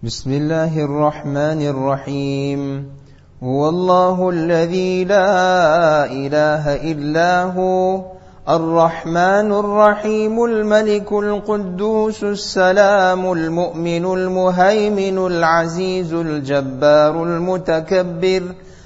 بسم الله الرحمن الرحيم هو الله الذي لا إله إلا هو الرحمن الرحيم الملك القدوس السلام المؤمن المهيمن العزيز الجبار المتكبر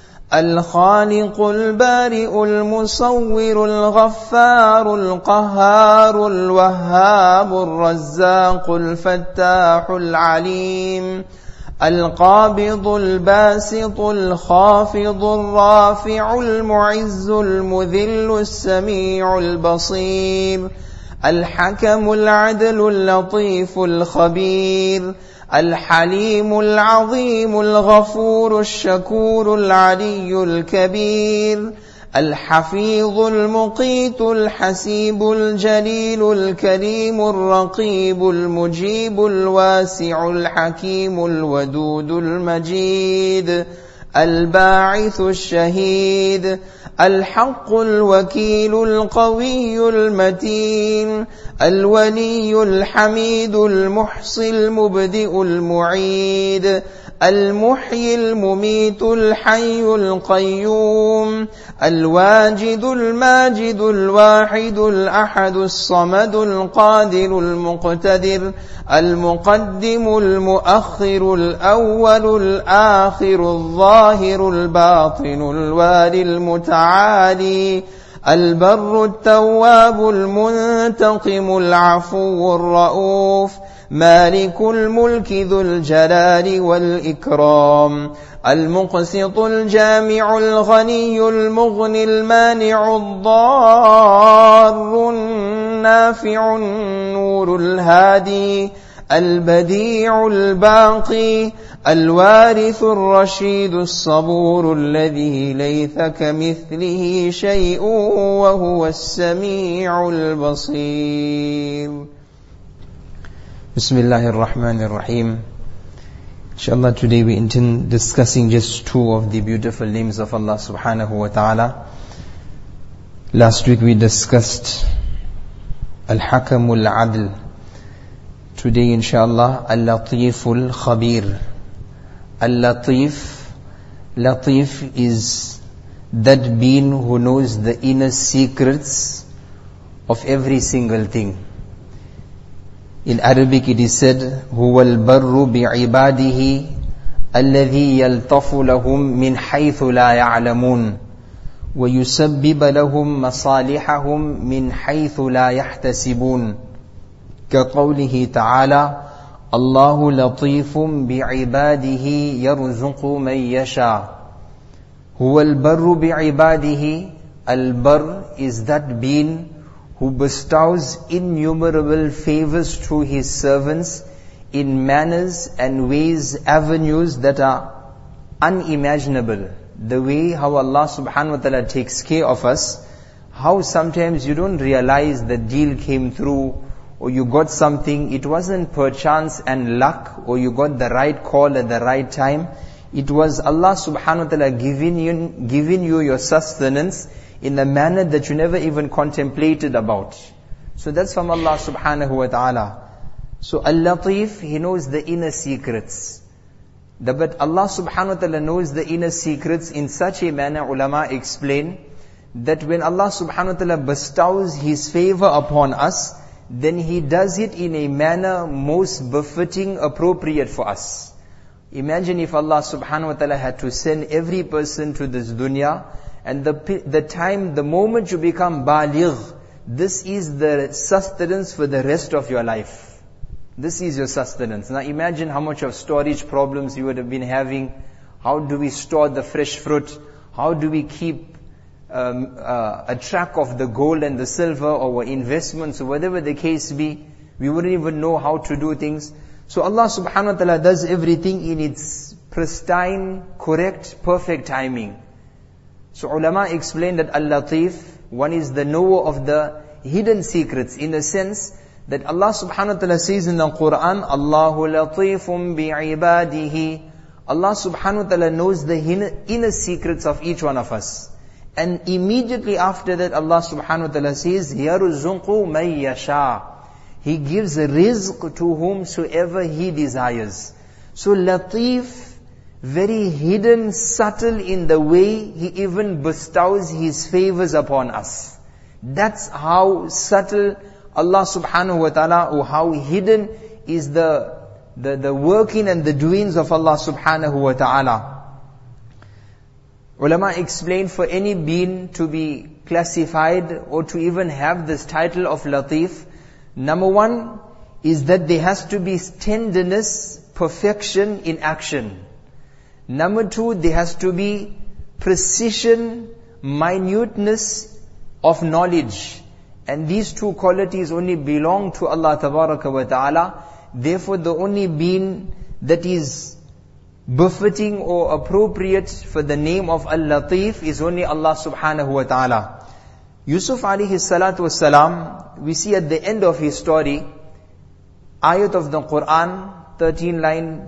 الخالق البارئ المصور الغفار القهار الوهاب الرزاق الفتاح العليم القابض الباسط الخافض الرافع المعز المذل السميع البصير الحكم العدل اللطيف الخبير الحليم العظيم الغفور الشكور العلي الكبير الحفيظ المقيت الحسيب الجليل الكريم الرقيب المجيب الواسع الحكيم الودود المجيد الباعث الشهيد الحق الوكيل القوي المتين الولي الحميد المحصي المبدئ المعيد المحيي المميت الحي القيوم الواجد الماجد الواحد الأحد الصمد القادر المقتدر المقدم المؤخر الأول الآخر الظاهر الباطن الوالي المتعالي البر التواب المنتقم العفو الرؤوف مالك الملك ذو الجلال والإكرام المقسط الجامع الغني المغني المانع الضار النافع النور الهادي البديع الباقي الوارث الرشيد الصبور الذي ليس كمثله شيء وهو السميع البصير. Bismillahir Rahmanir Rahim. Inshallah, today we intend discussing just two of the beautiful names of Allah subhanahu wa ta'ala. Last week we discussed Al-Hakamul Adl. Today inshallah Al-Latiful Khabir. Al-Latif, Latif is that being who knows the inner secrets of every single thing. In Arabic it is said, هو البر بعباده الذي يلطف لهم من حيث لا يعلمون ويسبب لهم مصالحهم من حيث لا يحتسبون كقوله تعالى الله لطيف بعباده يرزق من يشاء. هو البر بعباده. Al-Barr is that being who bestows innumerable favors to his servants in manners and ways, avenues that are unimaginable. The way how Allah subhanahu wa ta'ala takes care of us, how sometimes you don't realize the deal came through, or you got something, it wasn't perchance and luck, or you got the right call at the right time. It was Allah subhanahu wa ta'ala giving you your sustenance in a manner that you never even contemplated about. So that's from Allah subhanahu wa ta'ala. So Al-Latif, He knows the inner secrets. But Allah subhanahu wa ta'ala knows the inner secrets in such a manner, ulama explain, that when Allah subhanahu wa ta'ala bestows His favor upon us, then He does it in a manner most befitting, appropriate for us. Imagine if Allah subhanahu wa ta'ala had to send every person to this dunya, and the moment you become baligh, this is the sustenance for the rest of your life. This is your sustenance. Now imagine how much of storage problems you would have been having. How do we store the fresh fruit? How do we keep a track of the gold and the silver or investments or whatever the case be? We wouldn't even know how to do things. So Allah subhanahu wa ta'ala does everything in its pristine, correct, perfect timing. So ulama explain that Al-Latif, one is the knower of the hidden secrets, in the sense that Allah subhanahu wa ta'ala says in the Quran, Allahu latifum bi'ibadihi. Allah subhanahu wa ta'ala knows the inner secrets of each one of us. And immediately after that Allah subhanahu wa ta'ala says, يَرُزُقُ مَن يَشَاءُ. He gives rizq to whomsoever He desires. So Latif, very hidden, subtle in the way He even bestows His favors upon us. That's how subtle Allah subhanahu wa ta'ala, or how hidden is the working and the doings of Allah subhanahu wa ta'ala. Ulama explain, for any being to be classified or to even have this title of Latif, number one is that there has to be tenderness, perfection in action. Number two, there has to be precision, minuteness of knowledge. And these two qualities only belong to Allah Tabaraka wa Ta'ala. Therefore, the only being that is befitting or appropriate for the name of Al-Latif is only Allah Subhanahu wa Ta'ala. Yusuf alayhi salatu wassalam, we see at the end of his story, ayat of the Quran, 13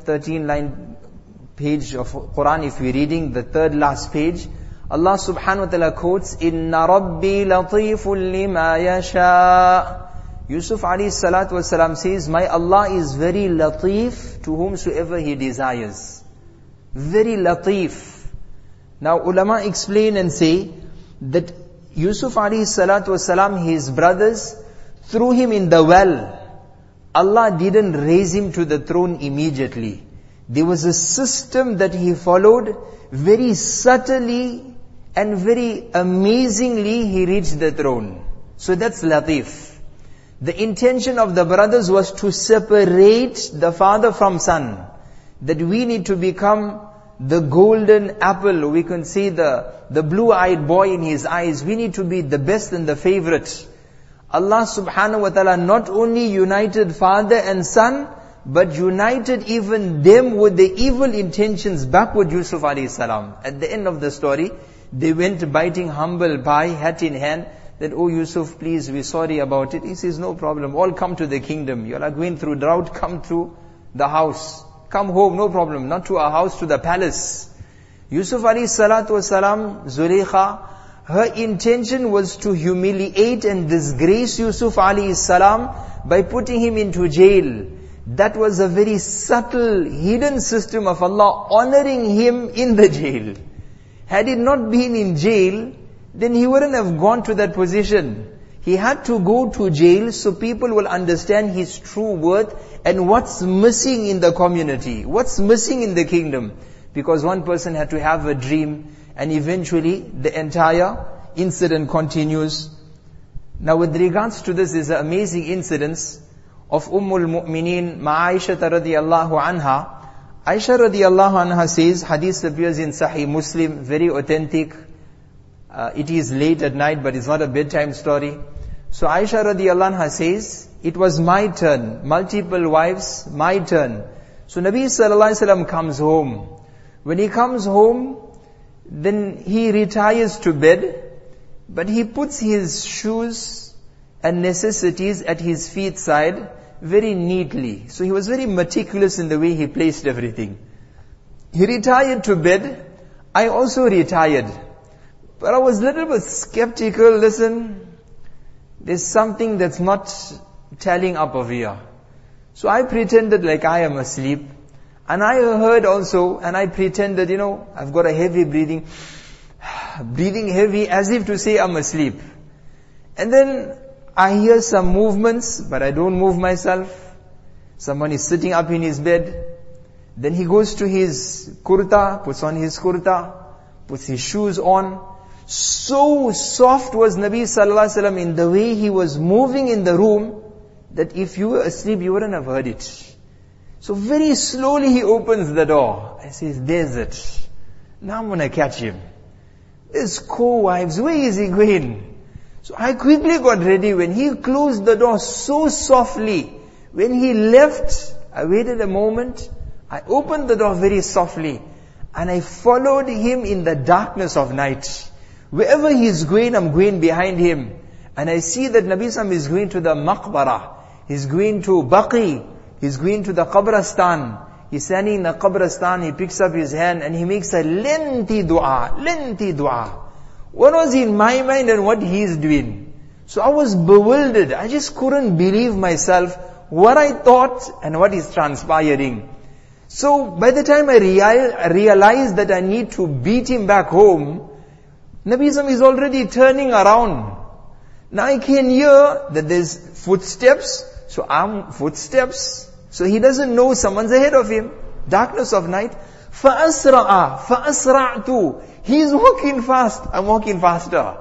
line page of Quran, if we're reading the third last page, Allah subhanahu wa ta'ala quotes, Inna Rabbi latifun lima yasha. Yusuf alayhi salatu wasalam says, my Allah is very latif to whomsoever He desires. Very latif. Now ulama explain and say that Yusuf alayhi salatu wasalam, his brothers threw him in the well. Allah didn't raise him to the throne immediately. There was a system that he followed. Very subtly and very amazingly he reached the throne. So that's Latif. The intention of the brothers was to separate the father from son. That we need to become the golden apple. We can see the blue-eyed boy in his eyes. We need to be the best and the favorite. Allah subhanahu wa ta'ala not only united father and son, but united even them with the evil intentions back with Yusuf alayhi salam. At the end of the story, they went biting humble pie, hat in hand, that, oh Yusuf, please, we're sorry about it. He says, no problem, all come to the kingdom. You are going through drought, come to the house. Come home, no problem, not to our house, to the palace. Yusuf alayhi salatu wasalam, Zulaykha, her intention was to humiliate and disgrace Yusuf alayhi salam by putting him into jail. That was a very subtle, hidden system of Allah honoring him in the jail. Had he not been in jail, then he wouldn't have gone to that position. He had to go to jail so people will understand his true worth and what's missing in the community, what's missing in the kingdom. Because one person had to have a dream, and eventually the entire incident continues. Now with regards to this, is an amazing incident of Ummul Mu'mineen, Aisha radiyallahu anha. Aisha radiyallahu anha says, hadith appears in Sahih Muslim, very authentic. It is late at night, but it's not a bedtime story. So Aisha radiyallahu anha says, it was my turn, multiple wives, my turn. So Nabi sallallahu alaihi wasallam comes home. When he comes home, then he retires to bed, but he puts his shoes and necessities at his feet side very neatly. So he was very meticulous in the way he placed everything. He retired to bed. I also retired. But I was a little bit skeptical. Listen, there's something that's not tallying up over here. So I pretended like I am asleep. And I heard also, and I pretended, I've got a heavy breathing heavy as if to say I'm asleep. And then I hear some movements, but I don't move myself. Someone is sitting up in his bed. Then he goes to his kurta, puts on his kurta, puts his shoes on. So soft was Nabi sallallahu alaihi wasallam in the way he was moving in the room, that if you were asleep, you wouldn't have heard it. So very slowly he opens the door. I says, there's it. Now I'm going to catch him. His co-wives, where is he going? So I quickly got ready. When he closed the door so softly, when he left, I waited a moment. I opened the door very softly, and I followed him in the darkness of night. Wherever he's going, I'm going behind him. And I see that Nabi Sallam is going to the maqbara. He's going to Baqi. He's going to the Qabristan. He's standing in the Qabristan. He picks up his hand and he makes a lengthy dua. Lengthy dua. What was in my mind and what he's doing? So I was bewildered. I just couldn't believe myself what I thought and what is transpiring. So by the time I realized that I need to beat him back home, Nabi Islam is already turning around. Now I can hear that there's footsteps, so footsteps. So he doesn't know someone's ahead of him. Darkness of night. فَأَسْرَعْتُ. He's walking fast, I'm walking faster.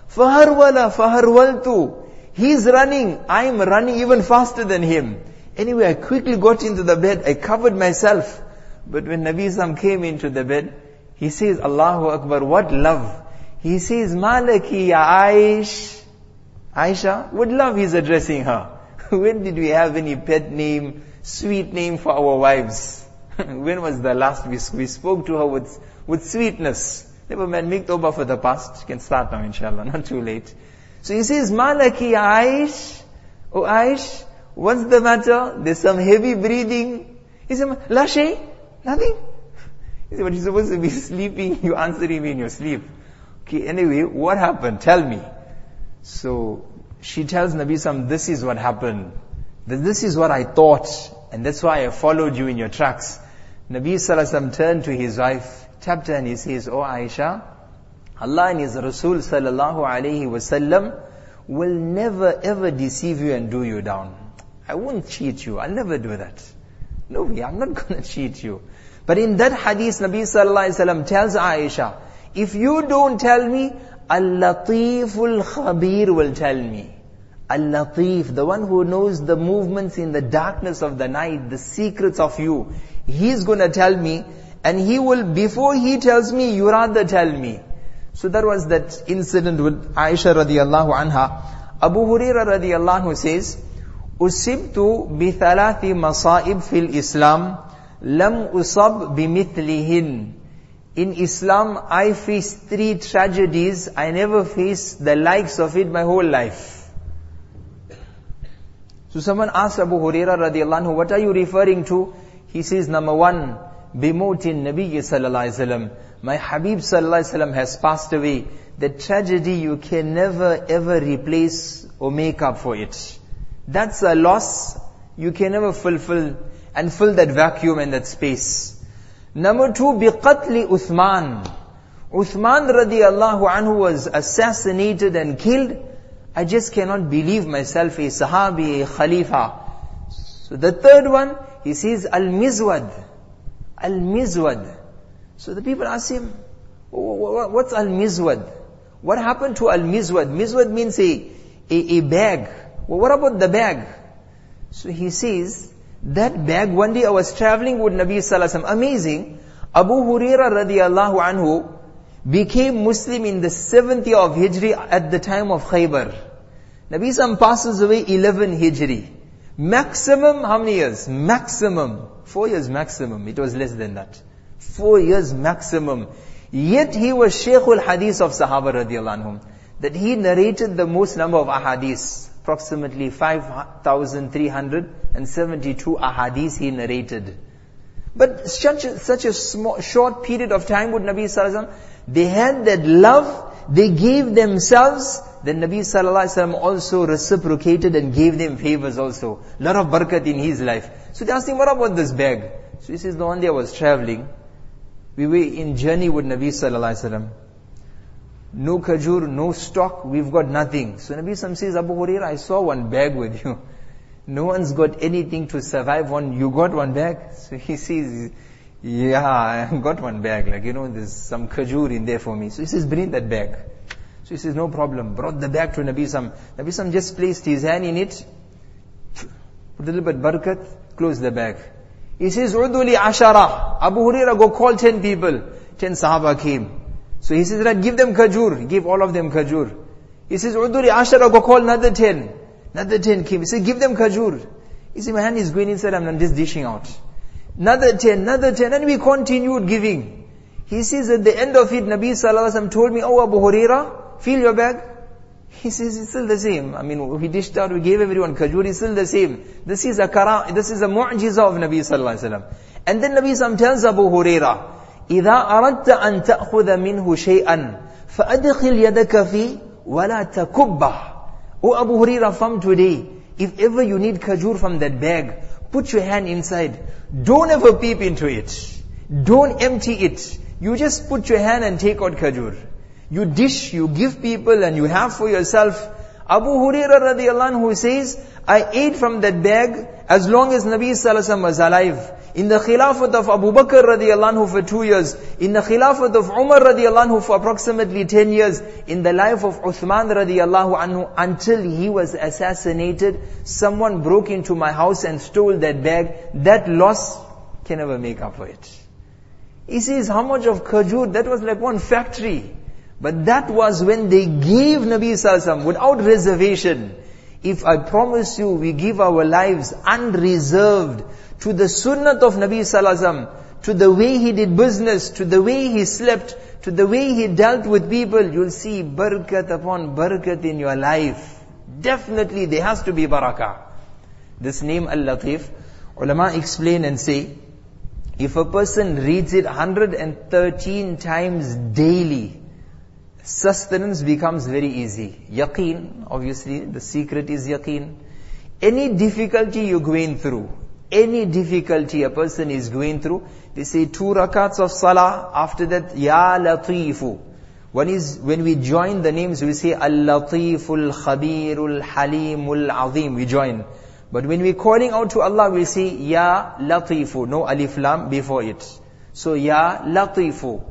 فَهَرْوَلَ. He's running, I'm running even faster than him. Anyway, I quickly got into the bed, I covered myself. But when Nabi Islam came into the bed, he says, Allahu Akbar, what love. He says, Malaki ya Aish. Aisha, what love he's addressing her. When did we have any pet name, sweet name for our wives? When was the last we spoke to her with sweetness? Never mind, make tawbah for the past. You can start now, inshallah, not too late. So he says, Malaki ya Aish. Oh Aish, what's the matter? There's some heavy breathing. He said, La shay, nothing. He said, but you're supposed to be sleeping, you answering me in your sleep. Okay, anyway, what happened? Tell me. So she tells Nabi Sallam, this is what happened. This is what I thought, and that's why I followed you in your tracks. Nabi Sallallahu turned to his wife, tapped her, and he says, Oh Aisha, Allah and His Rasul Sallallahu Alaihi Wasallam will never ever deceive you and do you down. I won't cheat you. I'll never do that. No way, I'm not going to cheat you. But in that hadith, Nabi Sallallahu Alaihi Wasallam tells Aisha, if you don't tell me, Al-Latiful Khabir will tell me. Al-Latif, the one who knows the movements in the darkness of the night, the secrets of you. He's going to tell me, and he will, before he tells me, you rather tell me. So that was that incident with Aisha radiallahu anha. Abu Hurairah radiallahu anhu says, Usibtu bi thalathi masa'ib fil Islam, lam usab bimithlihin. In Islam, I faced 3 tragedies. I never faced the likes of it my whole life. So someone asked Abu Hurairah radiallahu anhu, what are you referring to? He says, number 1, Bimautin Nabi sallallahu alaihi wasallam. My Habib sallallahu alaihi wasallam has passed away. The tragedy you can never ever replace or make up for it. That's a loss you can never fulfill and fill that vacuum and that space. Number 2, biqatli Uthman. Uthman radiallahu anhu was assassinated and killed. I just cannot believe myself a Sahabi, a Khalifa. So the third one, he says, Al-Mizwad. Al-Mizwad. So the people ask him, what's Al-Mizwad? What happened to Al-Mizwad? Mizwad means a bag. Well, what about the bag? So he says, that bag, one day I was traveling with Nabi Sallallahu Alaihi Wasallam. Amazing. Abu Hurairah radiallahu anhu became Muslim in the 7th year of Hijri at the time of Khaybar. Nabi Sallallahu passes away 11 Hijri. Maximum, how many years? Maximum. 4 years maximum. It was less than that. 4 years maximum. Yet he was Shaykhul Hadith of Sahaba radiallahu anhum. That he narrated the most number of ahadith. Approximately 5,372 ahadith he narrated. But such a short period of time with Nabi Sallallahu Alaihi Wasallam, they had that love, they gave themselves, then Nabi Sallallahu Alaihi Wasallam also reciprocated and gave them favors also. Lot of barakat in his life. So they asked him, what about this bag? So he says, the one day I was traveling, we were in journey with Nabi Sallallahu Alaihi Wasallam. No khajur, no stock, we've got nothing. So Nabi Sallallahu says, Abu Hurairah, I saw one bag with you. No one's got anything to survive on. You got one bag? So he says, yeah, I got one bag. There's some khajur in there for me. So he says, bring that bag. So he says, no problem. Brought the bag to Nabi Sallallahu. Nabi Sallallahu just placed his hand in it, put a little bit barakat, closed the bag. He says, Uduli ashara. Abu Hurairah, go call 10 people. 10 Sahaba came. So he says, right, give them khajur. He gave all of them khajur. He says, Uduri ashara, go call another 10. Another 10 came. He said, give them khajur. He said, my hand is going inside, I'm just dishing out. Another 10, and we continued giving. He says, at the end of it, Nabi Sallallahu Alaihi Wasallam told me, oh Abu Hurairah, feel your bag. He says, it's still the same. We dished out, we gave everyone khajur, it's still the same. This is a mu'jiza of Nabi Sallallahu Alaihi Wasallam. And then Nabi Sallallahu Alaihi Wasallam tells Abu Hurairah, إذا أردت أن تأخذ منه شيئا فأدخل يدك فيه ولا تكبه. Oh Abu Hurairah, from today, if ever you need khajur from that bag, put your hand inside. Don't ever peep into it. Don't empty it. You just put your hand and take out khajur. You dish, you give people and you have for yourself. Abu Hurairah radiallahu anhu says, I ate from that bag as long as Nabi sallallahu alaihi wasallam was alive. In the Khilafat of Abu Bakr radiallahu anhu for 2 years. In the Khilafat of Umar radiallahu anhu for approximately 10 years. In the life of Uthman radiallahu anhu until he was assassinated. Someone broke into my house and stole that bag. That loss can never make up for it. He says, how much of khajur? That was like one factory. But that was when they gave Nabi sallallahu alaihi wasallam without reservation. If I promise you, we give our lives unreserved to the sunnah of Nabi sallallahu alaihi wasallam, to the way he did business, to the way he slept, to the way he dealt with people, you'll see barakat upon barakat in your life. Definitely there has to be barakah. This name Al-Latif, ulama explain and say, if a person reads it 113 times daily, sustenance becomes very easy. Yaqeen, obviously, the secret is yaqeen. Any difficulty you're going through, any difficulty a person is going through, they say 2 rakats of salah, after that, Ya Latifu. One is, when we join the names, we say Al-Latiful Khabirul Halimul Azim, we join. But when we're calling out to Allah, we say Ya Latifu, no alif lam before it. So Ya Latifu.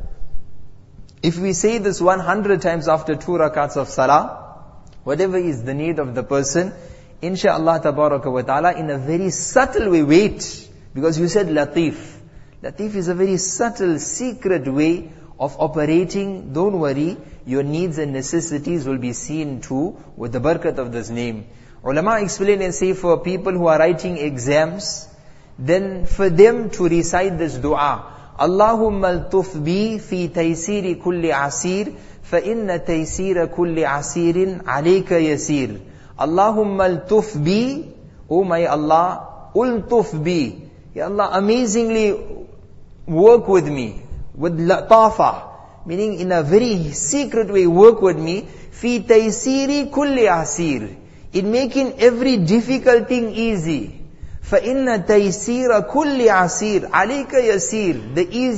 If we say this 100 times after 2 rakats of salah, whatever is the need of the person, insha'Allah tabaraka wa ta'ala, in a very subtle way, wait, because you said Latif. Latif is a very subtle, secret way of operating. Don't worry, your needs and necessities will be seen too with the barakat of this name. Ulama explain and say, for people who are writing exams, then for them to recite this dua, Allahumma altuf bi fi taysiri kulli asir, fa inna taysira kulli asirin alayka yasir. Allahumma altuf bi, oh my Allah, ultuf bi. Ya Allah, amazingly work with me, with latafa, meaning in a very secret way work with me, fi taysiri kulli asir, in making every difficult thing easy. فَإِنَّ تَيْسِيرَ كُلِّ عَسِيرٍ عَلَيْكَ يَسِيرٌ.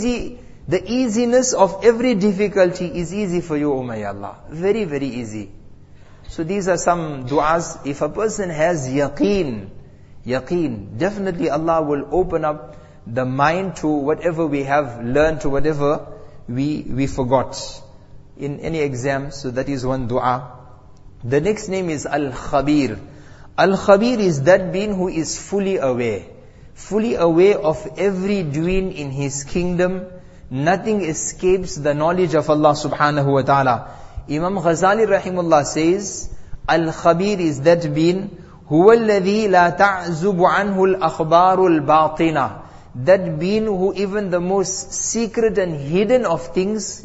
The easiness of every difficulty is easy for you, O my Allah. Very, very easy. So these are some du'as. If a person has yaqeen, definitely Allah will open up the mind to whatever we have learned, to whatever we forgot in any exam. So that is one du'a. The next name is Al-Khabir. Al-Khabir is that being who is fully aware of every doing in His kingdom. Nothing escapes the knowledge of Allah subhanahu wa ta'ala. Imam Ghazali rahimullah says, Al-Khabir is that being, huwa alladhi la ta'zubu anhu al-akhbaru al-batina. That being who even the most secret and hidden of things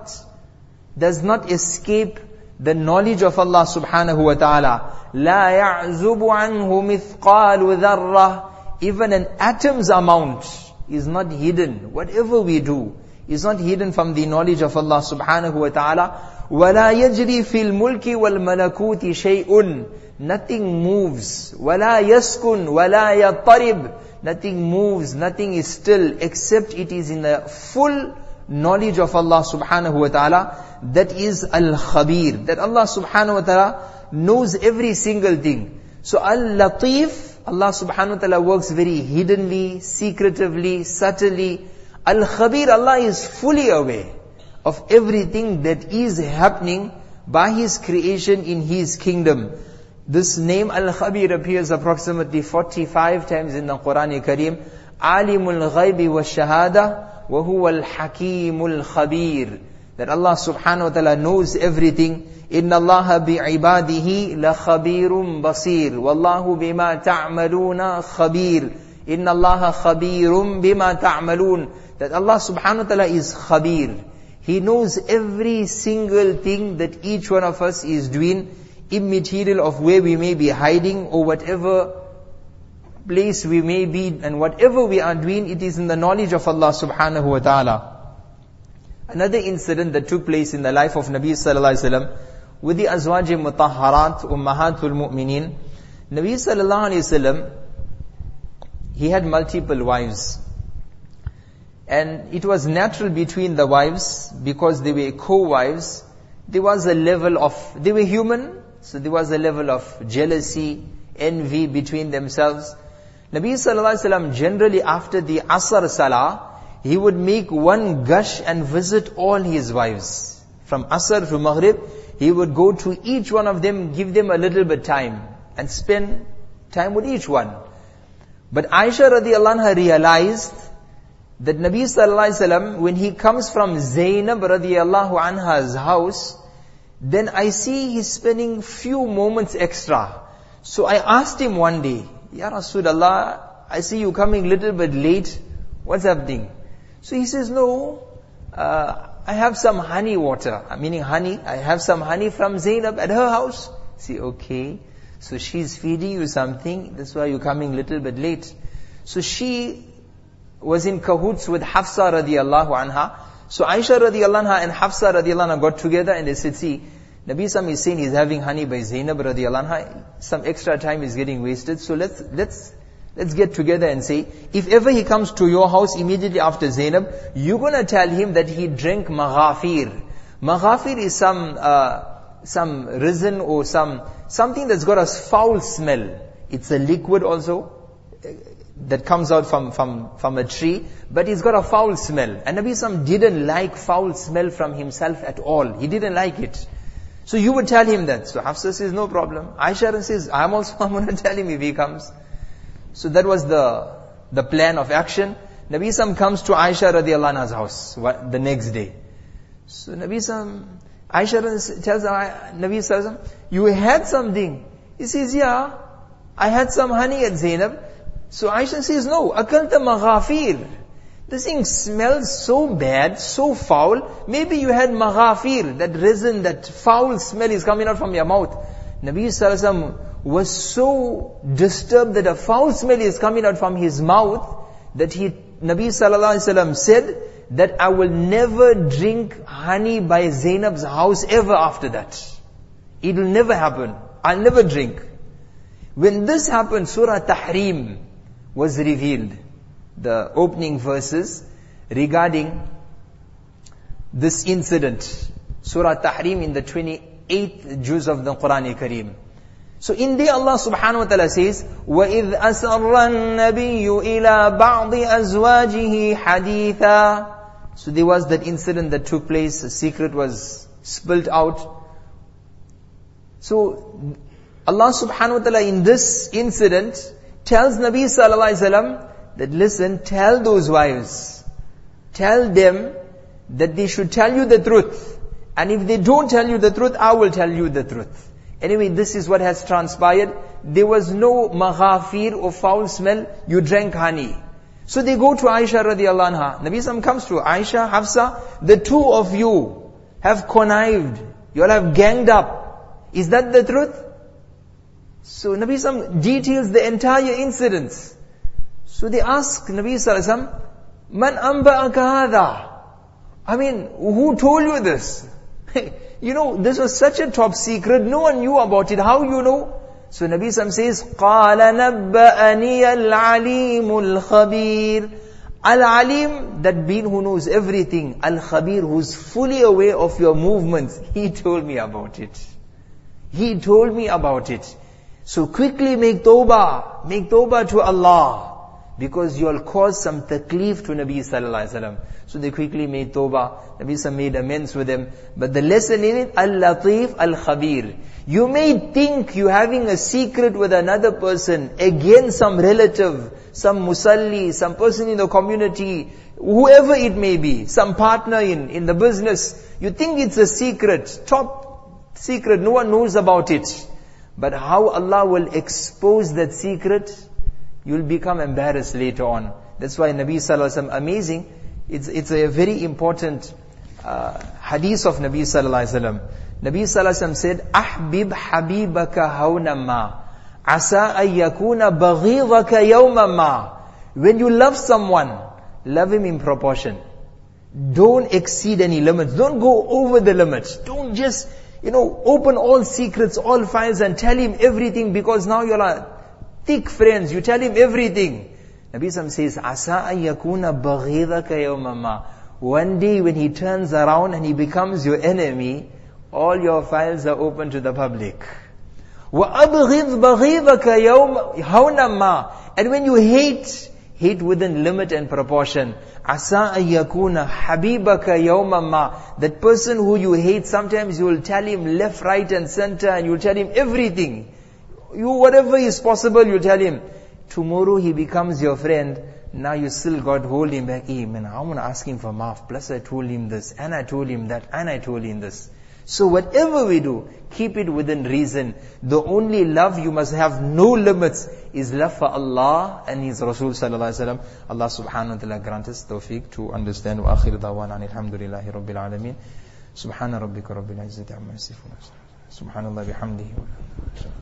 does not escape the knowledge of Allah subhanahu wa ta'ala. لا يعزب عنه مثقال ذرة. Even an atom's amount is not hidden. Whatever we do is not hidden from the knowledge of Allah subhanahu wa ta'ala. ولا يجري في الملك والملكوت شيء. Nothing moves. ولا يسكن ولا يضطرب. Nothing moves, nothing is still, except it is in the full knowledge of Allah subhanahu wa ta'ala. That is Al-Khabir. That Allah subhanahu wa ta'ala knows every single thing. So Al-Latif, Allah subhanahu wa ta'ala works very hiddenly, secretively, subtly. Al-Khabir, Allah is fully aware of everything that is happening by His creation in His kingdom. This name Al-Khabir appears approximately 45 times in the Quran Kareem. Alimul ghaibi wa shahada wa huwa al-hakimul khabir. That Allah subhanahu wa ta'ala knows everything. Inna Allaha bi'ibadihi la khabirum basir. Wallahu bima ta'maluna khabir. Inna Allaha khabirum bima ta'malun. That Allah subhanahu wa ta'ala is khabir. He knows every single thing that each one of us is doing, immaterial of where we may be hiding or whatever place we may be, and whatever we are doing, it is in the knowledge of Allah subhanahu wa ta'ala. Another incident that took place in the life of Nabi sallallahu alaihi wasallam with the Azwaj Mutahharat, Ummahatul Mu'mineen. Nabi sallallahu alaihi wasallam, he had multiple wives. And it was natural between the wives, because they were co-wives, there was a level of, they were human, so there was a level of jealousy, envy between themselves. Nabi sallallahu alaihi wasallam generally after the Asr Salah, he would make one gush and visit all his wives. From Asr to Maghrib, he would go to each one of them, give them a little bit time, and spend time with each one. But Aisha radiallahu anha realized that Nabi sallallahu alaihi wasallam, when he comes from Zainab radiallahu anha's house, then I see he's spending few moments extra. So I asked him one day, Ya Rasulullah, I see you coming little bit late. What's happening? So he says, no, I have some honey water, meaning honey. I have some honey from Zainab at her house. See, okay. So she's feeding you something, that's why you're coming little bit late. So she was in cahoots with Hafsa radiallahu anha. So Aisha radiallahu anha and Hafsa radiallahu anha got together and they said, see, Nabi Sam is saying he's having honey by Zainab radiallahu anha. Some extra time is getting wasted. So let's get together and say, if ever he comes to your house immediately after Zainab, you're gonna tell him that he drank maghafir. Maghafir is some resin or something that's got a foul smell. It's a liquid also that comes out from a tree, but it's got a foul smell. And Nabi Sam didn't like foul smell from himself at all. He didn't like it. So you would tell him that. So Hafsa says, no problem. Aisha says, I'm going to tell him if he comes. So that was the plan of action. Nabi Sam comes to Aisha radiallahu anha's house the next day. So Aisha tells Nabi Sallallahu, you had something. He says, yeah, I had some honey at Zainab. So Aisha says, no, akalta maghafir. This thing smells so bad, so foul. Maybe you had maghafir, that resin, that foul smell is coming out from your mouth. Nabi Sallallahu was so disturbed that a foul smell is coming out from his mouth, that Nabi Sallallahu said that I will never drink honey by Zainab's house ever after that. It will never happen. I'll never drink. When this happened, Surah Tahrim was revealed. The opening verses regarding this incident. Surah Tahrim in the 28th juz of the Quran Kareem. So in there Allah subhanahu wa ta'ala says, وَإِذْ أَسَرَّ النَّبِيُّ إِلَىٰ بَعْضِ أَزْوَاجِهِ حَدِيثًا. So there was that incident that took place, a secret was spilt out. So Allah subhanahu wa ta'ala in this incident tells Nabi sallallahu alaihi wasallam that listen, tell those wives, tell them that they should tell you the truth. And if they don't tell you the truth, I will tell you the truth. Anyway, this is what has transpired. There was no maghafir or foul smell. You drank honey. So they go to Aisha radiallahu anha. Nabi Sallam comes to Aisha, Hafsa, the two of you have connived. You all have ganged up. Is that the truth? So Nabi Sallam details the entire incidents. So they ask Nabi Sallam, Man amba'aka hadha? I mean, who told you this? You know, this was such a top secret, no one knew about it, how you know? So Nabi Sallam says, قَالَ نَبَّأَنِيَ الْعَلِيمُ الْخَبِيرُ. Al-Alim, that being who knows everything. Al-Khabir, who's fully aware of your movements. He told me about it. He told me about it. So quickly make tawbah to Allah. Because you'll cause some taklif to Nabi sallallahu alaihi wasallam. So they quickly made tawbah. Nabi sallallahu made amends with them. But the lesson in it, Al-Latif, Al-Khabir. You may think you're having a secret with another person, again some relative, some musalli, some person in the community, whoever it may be, some partner in the business. You think it's a secret, top secret, no one knows about it. But how Allah will expose that secret, you'll become embarrassed later on. That's why Nabi sallallahu alaihi wasallam, amazing. It's a very important hadith of Nabi sallallahu alaihi wasallam. Nabi sallallahu alaihi wasallam said, "Ahbib habibaka hawnama, asa an yakuna baghidaka yawmama." When you love someone, love him in proportion. Don't exceed any limits. Don't go over the limits. Don't just, open all secrets, all files and tell him everything because now you're thick friends. You tell him everything. Nabi Sam says, Asa an yakuna baghidaka yawma ma. One day when he turns around and he becomes your enemy, all your files are open to the public. وَأَبْغِضْ بَغِيضَكَ هَوْنَ مَا. And when you hate within limit and proportion. عَسَىٰ أَن يَكُونَ حَبِيبَكَ يَوْمًا مَا. That person who you hate, sometimes you will tell him left, right and center, and you will tell him everything. Whatever is possible, you tell him. Tomorrow he becomes your friend. Now you still got hold him back. Hey man, I want to ask him for maaf. Plus I told him this, and I told him that, and I told him this. So whatever we do, keep it within reason. The only love you must have no limits is love for Allah and His Rasul sallallahu alaihi wasallam. Allah subhanahu wa ta'ala grant us tawfiq to understand. Wa akhir dawana alhamdulillahi rabbil alameen. Subhana rabbika rabbil izzati amma yasifun. Subhanallah bihamdihi.